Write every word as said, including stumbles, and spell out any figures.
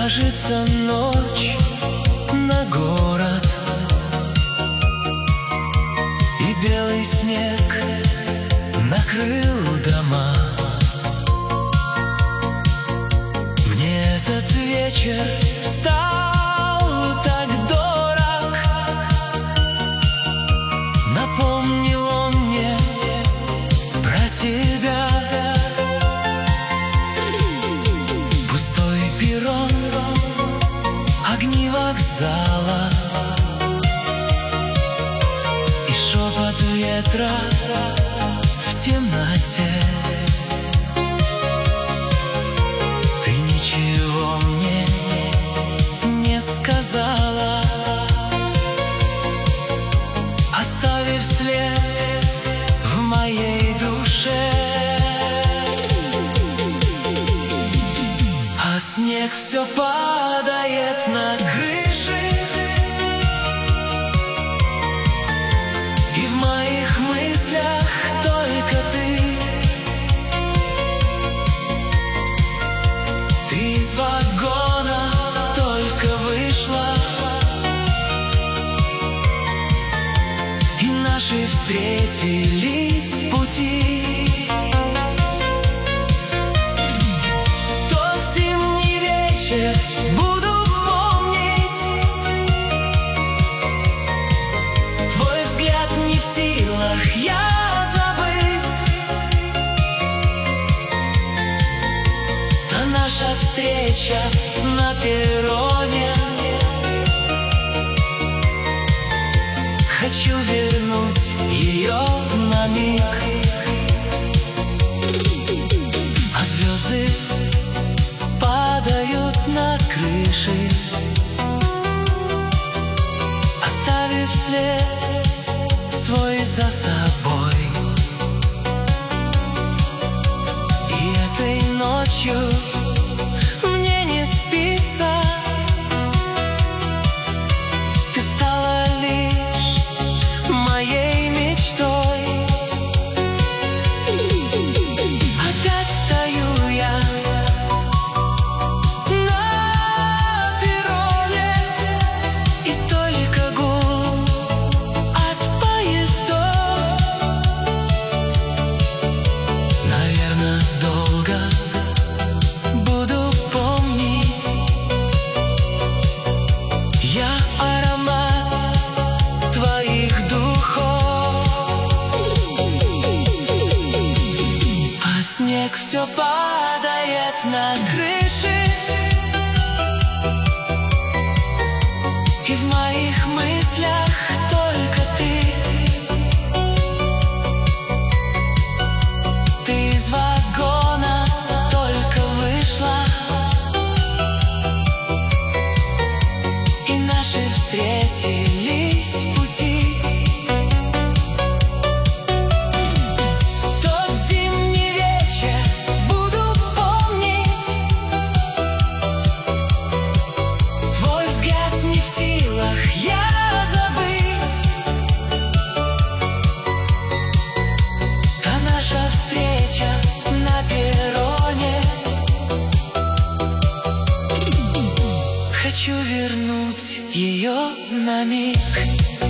ложится ночь на город, и белый снег накрыл дома. Мне этот вечер стал так дорог, напомнил он мне про тебя. Пустой перрон, огни вокзала и шепот ветра в темноте. Ты ничего мне не сказала, оставив след в моей душе. А снег все падает на крыши, и в моих мыслях только ты. Ты из вагона только вышла, и наши встретились пути. Тот зимний вечер буду помнить, твой взгляд не в силах я забыть. Та наша встреча на перроне, хочу вернуть ее на миг. А звезды падают на крыши, оставив след свой за собой. И этой ночью мне не спится, ты стала лишь моей мечтой. Опять стою я на перроне, и только гул от поездов. Наверно, долго буду помнить я аромат твоих духов. А снег все падает на крыши, и в моих мыслях только ты. Ты из вагона только вышла, и наши встретились пути. Тот зимний вечер буду помнить, твой взгляд не в силах я забыть. Та наша встреча на перроне, хочу вернуть ее на миг.